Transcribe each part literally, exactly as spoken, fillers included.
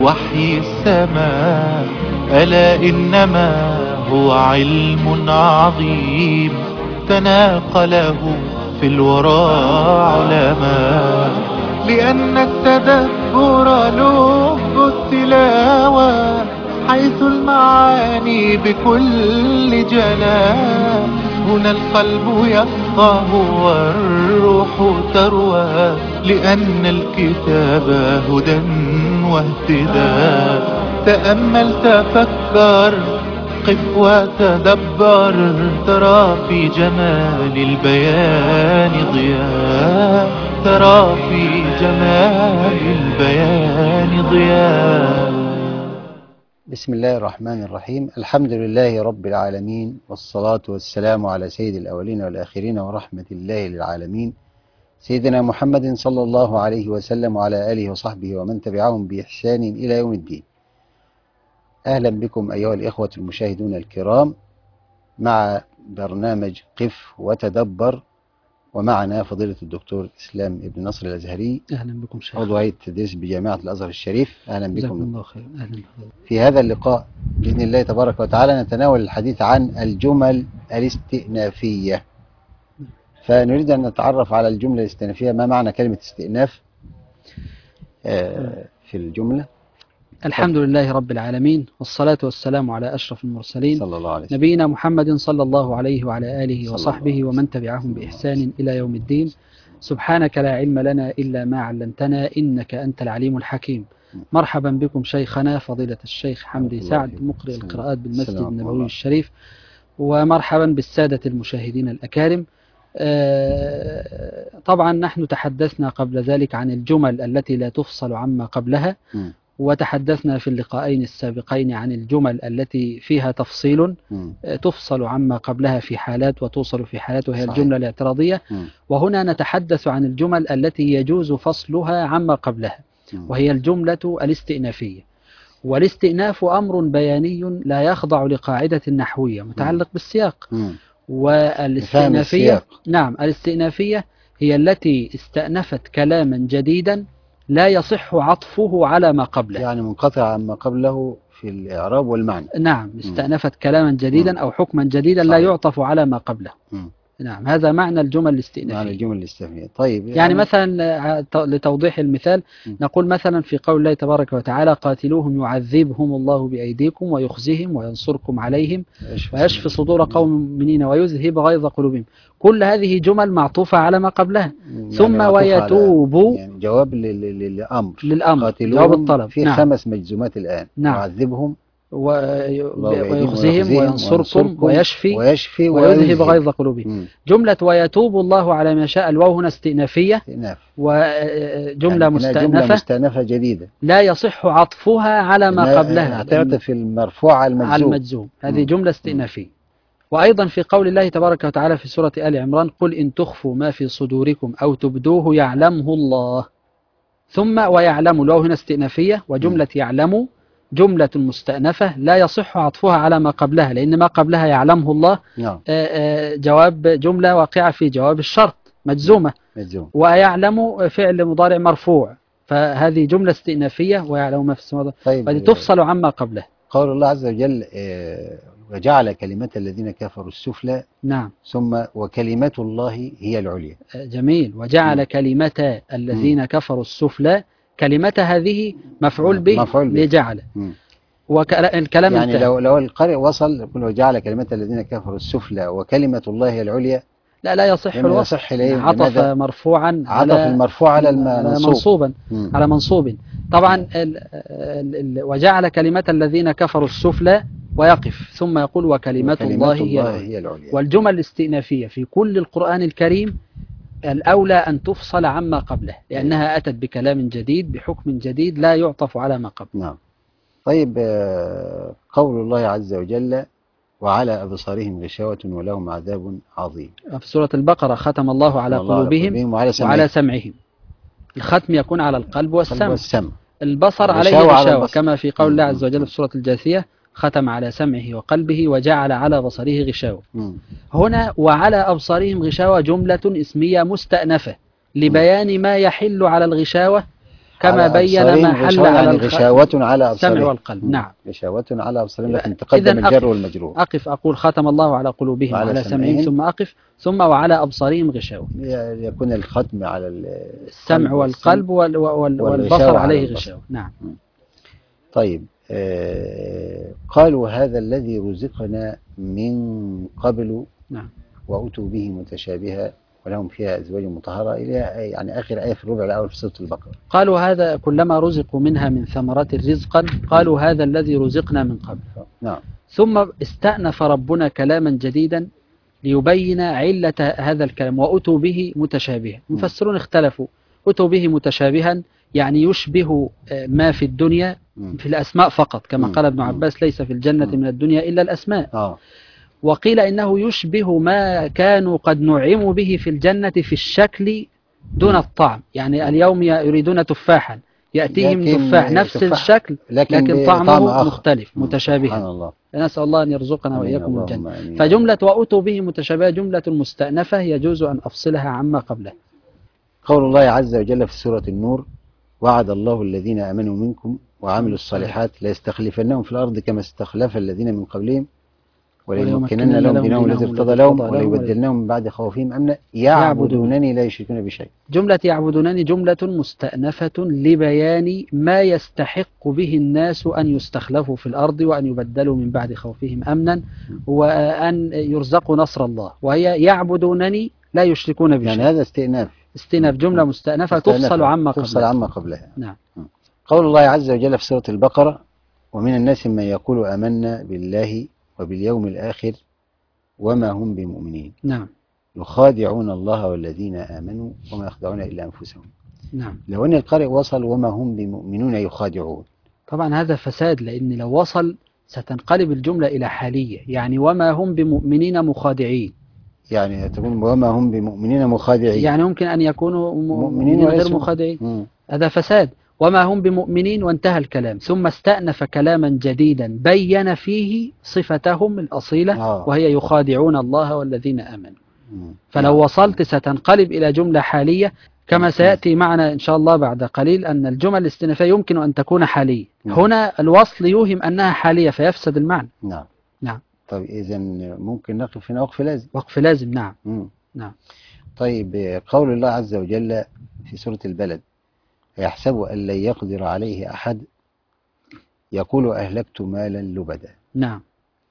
وحي السماء، ألا إنما هو علم عظيم تناقله في الورى علماء. لأن التدبر لب التلاوة، حيث المعاني بكل جلاء. هنا القلب يفقه والروح تروى، لأن الكتاب هدى واهتداء. تأمل تفكر قف وتدبر، ترى في جمال البيان ضياء، ترى في جمال البيان ضياء. بسم الله الرحمن الرحيم. الحمد لله رب العالمين، والصلاة والسلام على سيد الأولين والآخرين ورحمة الله للعالمين، سيدنا محمد صلى الله عليه وسلم وعلى آله وصحبه ومن تبعهم بإحسان إلى يوم الدين. أهلا بكم أيها الإخوة المشاهدون الكرام مع برنامج قف وتدبر، ومعنا فضيلة الدكتور إسلام ابن نصر الأزهري، أهلا بكم شيخ، عضو هيئة التدريس بجامعة الأزهر الشريف. أهلا جزاكم بكم. الله خير. أهلا بكم. في هذا اللقاء بإذن الله تبارك وتعالى نتناول الحديث عن الجمل الاستئنافية، فنريد أن نتعرف على الجملة الاستئنافية. ما معنى كلمة استئناف في الجملة؟ الحمد لله رب العالمين، والصلاة والسلام على أشرف المرسلين صلى الله عليه وسلم، نبينا محمد صلى الله عليه وعلى آله صلى وصحبه الله ومن تبعهم بإحسان إلى يوم الدين. سبحانك لا علم لنا إلا ما علمتنا، إنك أنت العليم الحكيم. مرحبا بكم شيخنا فضيلة الشيخ حمدي سعد، مقرئ القراءات بالمسجد النبوي الشريف، ومرحبا بالسادة المشاهدين الأكارم. طبعا نحن تحدثنا قبل ذلك عن الجمل التي لا تفصل عما قبلها، وتحدثنا في اللقاءين السابقين عن الجمل التي فيها تفصيل تفصل عما قبلها في حالات وتوصل في حالات، وهي الجملة الاعتراضية. وهنا نتحدث عن الجمل التي يجوز فصلها عما قبلها، وهي الجملة الاستئنافية. والاستئناف أمر بياني لا يخضع لقاعدة نحوية، متعلق بالسياق. والاستئنافية نعم الاستئنافية هي التي استأنفت كلاما جديدا لا يصح عطفه على ما قبله، يعني منقطع عما قبله في الإعراب والمعنى. نعم، استأنفت كلاما جديدا م. أو حكما جديدا صحيح. لا يعطف على ما قبله. م. نعم، هذا معنى الجمل الاستئنافية. معنى الجمل الاستئنافية. طيب يعني, يعني مثلا لتوضيح المثال م. نقول مثلا في قول الله تبارك وتعالى: قاتلوهم يعذبهم الله بأيديكم ويخزهم وينصركم عليهم ويشفي صدور قوم مؤمنين ويذهب غيظ قلوبهم. كل هذه جمل معطوفة على ما قبلها. يعني ثم ويتوب، يعني جواب للأمر للأمر، جواب الطلب. في نعم. خمس مجزومات الآن. نعم. يعذبهم ويخزهم وينصركم ويشفي, ويشفي ويذهب غيظ قلوبهم. جملة ويتوب الله على ما شاء، الواو هنا استئنافية، وجملة يعني مستأنفة جملة مستأنفة جديدة لا يصح عطفها على ما قبلها، تعطف المرفوع على المجزوم. على المجزوم. هذه جملة استئنافية. وأيضا في قول الله تبارك وتعالى في سورة آل عمران: قل إن تخفوا ما في صدوركم أو تبدوه يعلمه الله. ثم ويعلم، الواو هنا استئنافية، وجملة يعلم جملة مستأنفة لا يصح عطفها على ما قبلها، لأن ما قبلها يعلمه الله نعم. جواب جملة واقعة في جواب الشرط مجزومة، مجزوم. ويعلم فعل مضارع مرفوع، فهذه جملة استئنافية. ويعلم ما في السماوات، طيب. فهذه تفصل عما قبلها. قول الله عز وجل: وجعل كلمة الذين كفروا السفلى. نعم. ثم وكلمة الله هي العليا. جميل. وجعل م. كلمة الذين م. كفروا السفلى، كلمة هذه مفعول به لجعل، والكلام يعني لو لو القارئ وصل يقول: وجعل كلمة الذين كفروا السفلى وكلمة الله هي العليا، لا لا يصح الوصف. يصح عطف مرفوعا عطف المرفوع على المنصوبا على منصوب. طبعا ال ال ال وجعل كلمة الذين كفروا السفلى ويقف، ثم يقول: وكلمة, وكلمة الله, الله هي العليا. والجمل الاستئنافية في كل القرآن الكريم الأولى أن تفصل عما قبله، لأنها أتت بكلام جديد بحكم جديد لا يعطف على ما قبله. نعم. طيب، قول الله عز وجل: وعلى أبصارهم غشاوة ولهم عذاب عظيم. في سورة البقرة: ختم الله على قلوبهم وعلى سمعهم. وعلى سمعهم. الختم يكون على القلب والسمع. والسمع. البصر عليه غشاوة، كما في قول الله عز وجل في سورة الجاثية: ختم على سمعه وقلبه وجعل على بصره غشاوة. م. هنا وعلى أبصارهم غشاوة جملة اسمية مستأنفة لبيان ما يحل على الغشاوة كما على بين أبصارهم ما حل غشاوة، على يعني الخ- غشاوة على السمع أبصارهم. والقلب. مم. نعم. غشاوة على أبصارهم، لكن إذن تقدم الجر أقف والمجرور. أقف أقول ختم الله على قلوبهم وعلى وعلى سمعهم، سمعهم. ثم أقف ثم وعلى أبصارهم غشاوة. يكون الختم على السمع والقلب وال وال والبصر عليه غشاوة. نعم. م. طيب، آه قالوا هذا الذي رزقنا من قبل. نعم. وأتوا به متشابها ولهم فيها أزواج مطهرة، إلى يعني آخر آية في الربع الأول في سورة البقرة. قالوا هذا كلما رزقوا منها من ثمرات رزقا قالوا هذا الذي رزقنا من قبل. نعم. ثم استأنف ربنا كلاما جديدا ليبين علة هذا الكلام. وأتوا به متشابها. مفسرون اختلفوا. أتوا به متشابها يعني يشبه ما في الدنيا في الأسماء فقط، كما قال ابن عباس ليس في الجنة من الدنيا إلا الأسماء. آه. وقيل إنه يشبه ما كانوا قد نعموا به في الجنة في الشكل دون الطعم. يعني اليوم يريدون تفاحا يأتيهم تفاح نفس تفاح الشكل لكن, لكن طعمه طعم مختلف متشابها. سبحان الله. نسأل الله أن يرزقنا وإياكم الجنة. فجملة وأتوا به متشابهة جملة مستأنفة يجوز أن أفصلها عما قبله. قول الله عز وجل في سورة النور: وعد الله الذين آمنوا منكم وعملوا الصالحات ليستخلفنهم في الأرض كما استخلف الذين من قبلهم وليمكنن لهم دينهم الذي ارتضى لهم وليبدلنهم من بعد خوفهم أمنا يعبدونني لا يشركون بشيء. جملة يعبدونني جملة مستأنفة لبيان ما يستحق به الناس أن يستخلفوا في الأرض وأن يبدلوا من بعد خوفهم أمنا وأن يرزقوا نصر الله، وهي يعبدونني لا يشركون بشيء. يعني هذا استئناف استئناف جملة مستأنفة تفصل عما قبلها. تفصل عما قبلها. نعم. قول الله عز وجل في سورة البقرة: ومن الناس من يقول آمنا بالله وباليوم الآخر وما هم بمؤمنين. نعم. يخادعون الله والذين آمنوا وما يخدعون إلا أنفسهم. نعم. لو أن القارئ وصل وما هم بمؤمنون يخادعون، طبعا هذا فساد، لأن لو وصل ستنقلب الجملة إلى حالية، يعني وما هم بمؤمنين مخادعين، يعني تكون وما هم بمؤمنين مخادعين، يعني ممكن أن يكونوا مؤمنين غير مخادعين. هذا فساد. وما هم بمؤمنين وانتهى الكلام، ثم استأنف كلاما جديدا بين فيه صفتهم الأصيلة آه. وهي يخادعون الله والذين آمنوا. مم. فلو وصلت ستنقلب إلى جملة حالية، كما سيأتي معنا إن شاء الله بعد قليل أن الجمل الاستئنافية يمكن أن تكون حالية. مم. هنا الوصل يوهم أنها حالية فيفسد المعنى. نعم. نعم. طيب إذا ممكن نقف هنا وقف لازم. وقف لازم. نعم. مم. نعم. طيب، قول الله عز وجل في سورة البلد: يحسب أن لن يقدر عليه أحد يقول أهلكت مالا لبدا. نعم.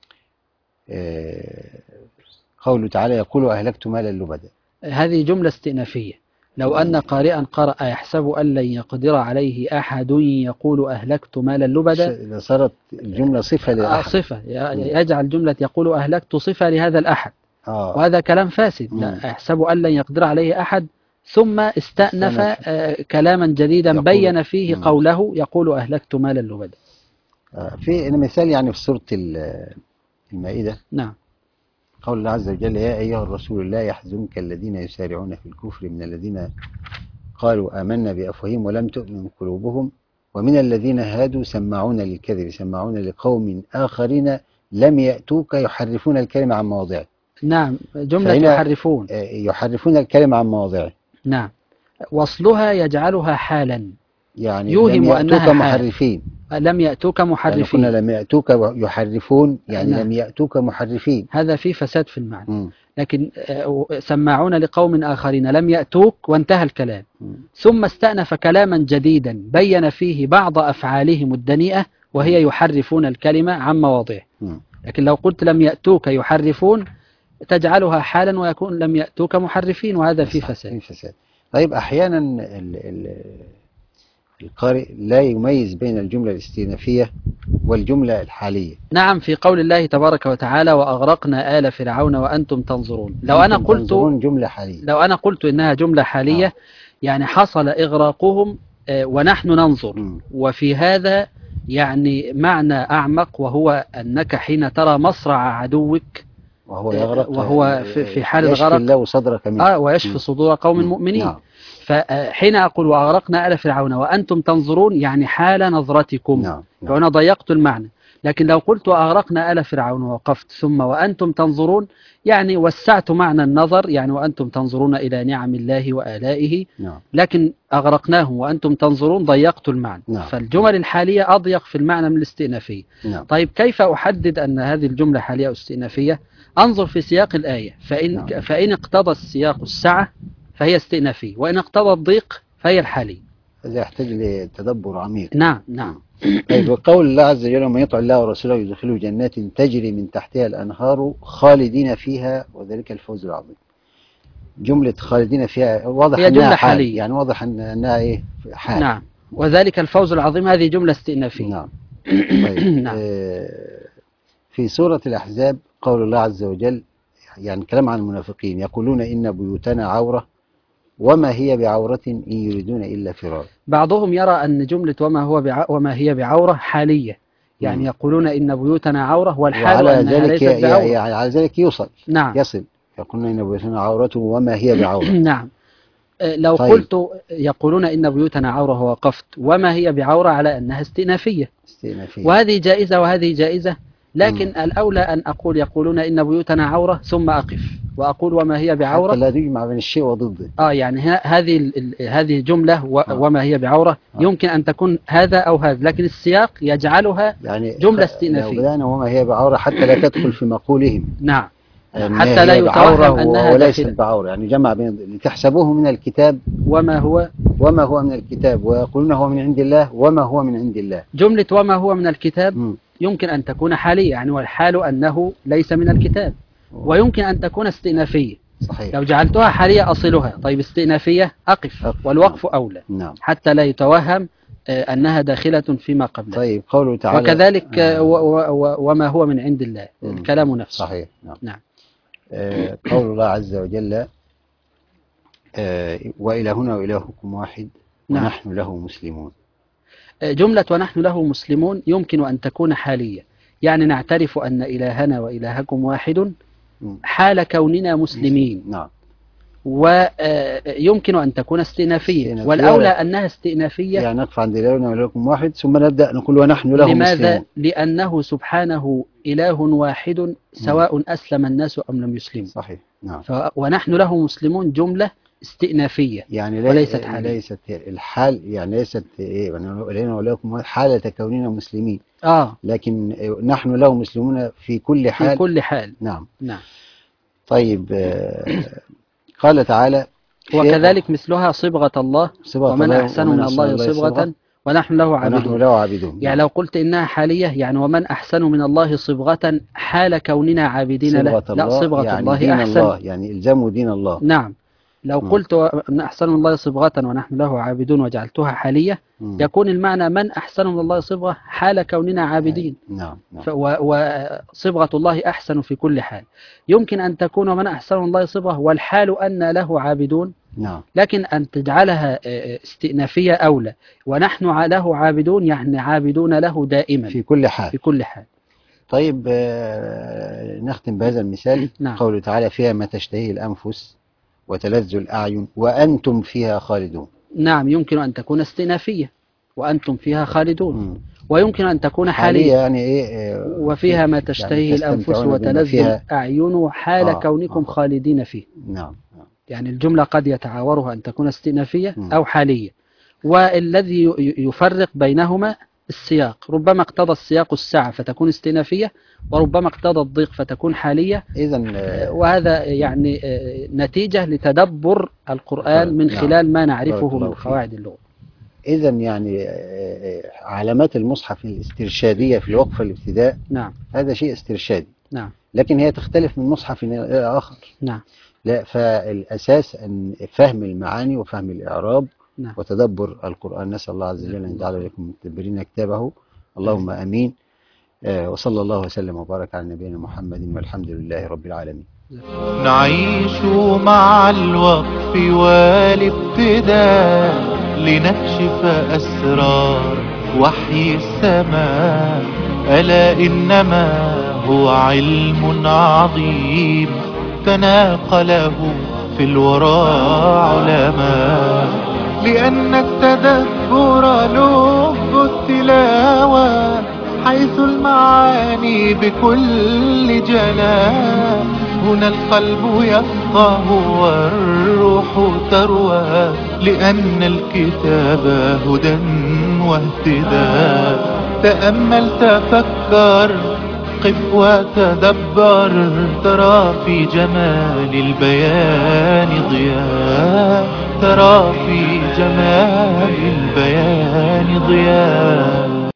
آه قوله تعالى: يقول أهلكت مالا لبدا، هذه جملة استئنافية. لو أن قارئا قرأ يحسب أن لن يقدر عليه أحد يقول أهلكت مالا لبدا، صارت الجملة صفة لأحد. صفة يجعل جملة يقول أهلكت صفة لهذا الأحد. آه. وهذا كلام فاسد. لا، يحسب أن لن يقدر عليه أحد ثم استأنف آه كلاما جديدا بين فيه مم. قوله يقول أهلكت مالا لبدا. آه في مثال يعني في سورة المائدة. نعم. قول الله عز وجل: يا أيها الرسول لا يحزنك الذين يسارعون في الكفر من الذين قالوا آمنا بأفواههم ولم تؤمن قلوبهم ومن الذين هادوا سماعون للكذب سماعون لقوم آخرين لم يأتوك يحرفون الكلمة عن مواضعه. نعم. جملة يحرفون يحرفون الكلمة عن مواضعه. نعم. وصلها يجعلها حالا، يعني يوهم لم يأتوك أنها محرفين. لم يأتوك محرفين. يعني لم يأتوك يحرفون، يعني نعم. لم يأتوك محرفين. هذا فيه فساد في المعنى. م. لكن سماعون لقوم آخرين لم يأتوك وانتهى الكلام. م. ثم استأنف كلاما جديدا بين فيه بعض أفعالهم الدنيئة وهي يحرفون الكلمة عن مواضعه. لكن لو قلت لم يأتوك يحرفون تجعلها حالا ويكون لم يأتوك محرفين، وهذا فيه فساد. فساد. طيب، أحيانا ال ال القارئ لا يميز بين الجملة الاستئنافية والجملة الحالية. نعم. في قول الله تبارك وتعالى: وأغرقنا آل فرعون وأنتم تنظرون. لو أنا قلت جملة حالية، لو أنا قلت إنها جملة حالية آه. يعني حصل إغراقهم آه ونحن ننظر. م. وفي هذا يعني معنى أعمق، وهو أنك حين ترى مصرع عدوك وهو يغرق وهو في, في حال الغرق يشفي الله صدرك منه. آه ويشفي صدور قوم مؤمنين. نعم. فحين أقول وأغرقنا آل فرعون وأنتم تنظرون يعني حال نظرتكم. نعم. نعم. وأنا ضيقت المعنى. لكن لو قلت أغرقنا آل فرعون ووقفت ثم وأنتم تنظرون، يعني وسعت معنى النظر، يعني وأنتم تنظرون إلى نعم الله وآلائه. نعم. لكن أغرقناهم وأنتم تنظرون ضيقت المعنى. نعم. فالجمل الحالية أضيق في المعنى من الاستئنافية. نعم. طيب كيف أحدد أن هذه الجملة حالية أو استئنافية؟ أنظر في سياق الآية، فإن, نعم. فإن اقتضى السياق السعة فهي استئنافية، وإن اقتضى الضيق فهي الحالية. هذا يحتاج لتدبر عميق. نعم نعم. طيب، وقول الله عز وجل: ومن يطع الله ورسوله يدخله جنات تجري من تحتها الأنهار خالدين فيها وذلك الفوز العظيم. جملة خالدين فيها واضح هي أنها جملة حال، حالية. يعني واضح أنها إيه حال. نعم. وذلك الفوز العظيم هذه جملة استئنافية. نعم. طيب. نعم. آه في سورة الأحزاب قول الله عز وجل، يعني كلام عن المنافقين: يقولون إن بيوتنا عورة وما هي بعورة إن يريدون إلا فرارا. بعضهم يرى أن جملة وما هو بع... وما هي بعورة حالية، يعني مم. يقولون إن بيوتنا عورة والحال وعلى أنها ذلك ليست بعورة. يعني على ذلك يوصل. نعم. يصل. يقولون إن بيوتنا عورة وما هي بعورة. نعم. لو طيب. قلت يقولون إن بيوتنا عورة ووقفت وما هي بعورة على أنها استئنافية، استئنافية. وهذه جائزة وهذه جائزة، لكن مم. الأولى أن أقول يقولون إن بيوتنا عورة ثم أقف وأقول وما هي بعورة، حتى لا تجمع بين الشيء وضده. آه يعني ه- هذه ال- ال- هذه جملة و- آه. وما هي بعورة آه. يمكن أن تكون هذا أو هذا، لكن السياق يجعلها يعني جملة خ- استئنافية. لو بدأنا وما هي بعورة حتى لا تدخل في مقولهم. نعم. أن حتى لا هي بعورة يتوهم أنها وليست داخلة. بعورة، يعني جمع بين لتحسبوه من الكتاب وما هو وما هو من الكتاب ويقولون هو من عند الله وما هو من عند الله. جملة وما هو من الكتاب مم. يمكن أن تكون حالية، يعني والحال أنه ليس من الكتاب، ويمكن أن تكون استئنافية. صحيح. لو جعلتها حالية أصلها، طيب استئنافية أقف، أقف. والوقف أولى نعم. حتى لا يتوهم آه، أنها داخلة فيما قبله. طيب، قوله تعالى: وكذلك آه، آه. و- و- وما هو من عند الله، مم. الكلام نفسه. صحيح. نعم. نعم. آه قول الله عز وجل: آه وإلهنا وإلهكم واحد نعم. ونحن له مسلمون. آه، جملة ونحن له مسلمون يمكن أن تكون حالية، يعني نعترف أن إلهنا وإلهكم واحد مم. حال كوننا مسلمين. نعم. ويمكن أن تكون استئنافية، استئنافية. والأولى أنها استئنافية. يعني نقف عند إلهنا وإلهكم واحد ثم نبدأ نقول ونحن له لماذا؟ مسلمون. لأنه سبحانه إله واحد سواء أسلم الناس أم لم يسلموا. صحيح. نعم. ف... ونحن له مسلمون جملة استئنافية، يعني لي... وليست حالية. ليست الحال، يعني ليست إيه، إلهنا وإلهكم واحد حالة كوننا مسلمين، آه لكن نحن له مسلمون في كل حال. في كل حال. نعم. نعم. طيب. آه قال تعالى: وكذلك مثلها صبغة الله صبغة ومن الله أحسن ومن من أحسن الله الله صبغة صبغة ونحن له ونحن عابدون. له عابدون. يعني لو قلت إنها حالية، يعني ومن أحسن من الله صبغة حال كوننا عابدين له. صبغة لا، الله صبغة يعني الله دين أحسن. الله، يعني إلزموا دين الله. نعم. لو مم. قلت من أحسن من الله صبغة ونحن له عابدون وجعلتها حالية، مم. يكون المعنى من أحسن من الله صبغة حال كوننا عابدين. نعم. نعم. ف- و- وصبغة الله أحسن في كل حال. يمكن أن تكون ومن أحسن من الله صبغة والحال أن له عابدون، نعم. لكن أن تجعلها آه، استئنافية أولى. ونحن له عابدون يعني عابدون له دائما في كل حال. في كل حال. طيب، آه، نختم بهذا المثال. نعم. قوله تعالى: فيها ما تشتهيه الأنفس وتلذ الأعين وأنتم فيها خالدون. نعم. يمكن أن تكون استئنافية وأنتم فيها خالدون، مم. ويمكن أن تكون حالية، حالية. يعني إيه؟ آه، وفيها ما يعني تشتهيه الأنفس تستمتعون بما وتلذ فيها. الأعين حال آه، كونكم آه. خالدين فيه. نعم. نعم. يعني الجملة قد يتعاورها أن تكون استئنافية مم. أو حالية، والذي ي- يفرق بينهما السياق. ربما اقتضى السياق السعة فتكون استئنافية، وربما اقتضى الضيق فتكون حالية. إذا وهذا يعني آه، نتيجة لتدبر القرآن من نعم. خلال ما بارك نعرفه الله من فيك. قواعد اللغة. إذا يعني آه، علامات المصحف الاسترشادية في الوقف الابتداء، نعم. هذا شيء استرشادي، نعم. لكن هي تختلف من مصحف إلى آخر. نعم. لا، فالأساس أن فهم المعاني وفهم الإعراب نعم. وتدبر القرآن. نسأل الله عز وجل أن يجعل لكم متدبرين كتابه، اللهم أمين. آه، وصلى الله وسلم وبارك على نبينا محمد والحمد لله رب العالمين. نعيش مع الوقف والابتداء لنكشف أسرار وحي السماء. ألا إنما هو علم عظيم تناقله في الورى علماء. لأن التدبر لب التلاوة حيث المعاني المعاني بكل جلاء. هنا القلب يفقه والروح تروى، لأن الكتاب هدى واهتداء. تأمل تفكر قف وتدبر، ترى في جمال البيان ضياء، ترى في جمال البيان ضياء.